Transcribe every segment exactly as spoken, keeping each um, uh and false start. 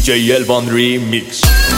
جی الوان ریمیکس.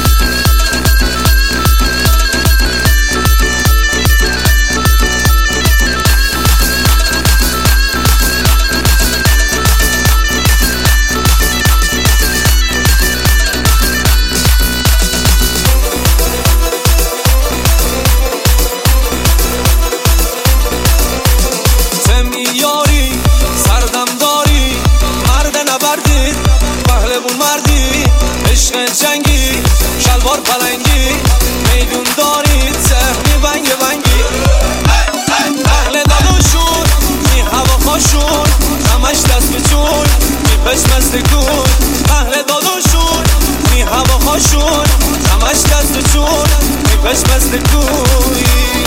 جنگی شلوار پلنگی میدون دارید سهمی بنگ بنگی اهل داداشون می هوا خاشون همش دست به جون می پشمست کون. اهل داداشون می هوا خاشون همش دست به جون می پشمست کون.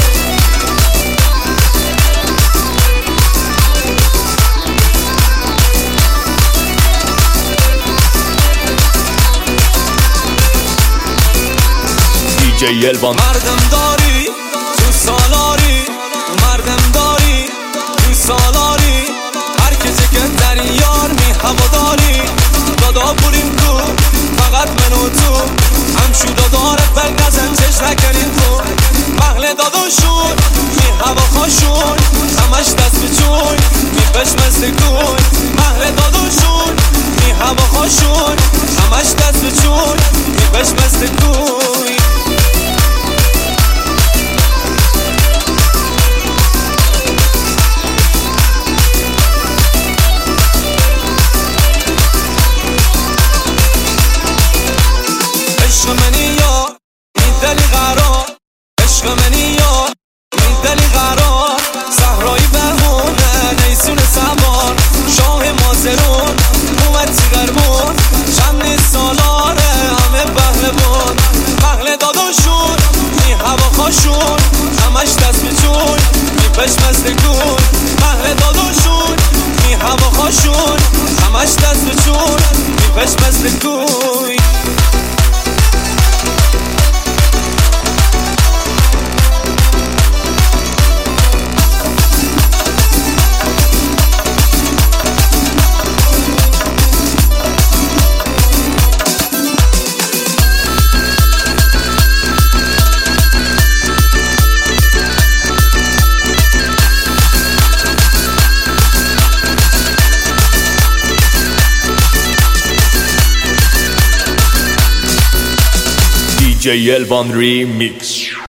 جی الوان مردم داری تو سالاری، مردم داری تو سالاری، هر کسی که در یار می هوا داری. دادا بریم تو فقط من و تو همشو داداره فرق نزن چش نکنین تو. محل داداشون می هوا خاشون همش دست به جون می پشمست کن. محل داداشون می هوا خاشون همش دست به جون می پشمست کن. عشق منی یا این دلی قرار، عشق منی یا این دلی قرار. صحرایی بهونه نیسون سوار، شاه مازرون اومد تیغربون. چند سالاره همه پهلوان. محل داداشون می هوا خاشون همش دست به جون می پشمست کن. محل داداشون می هوا خاشون همش دست به جون می پشمست کن. جی الوان ریمیکس.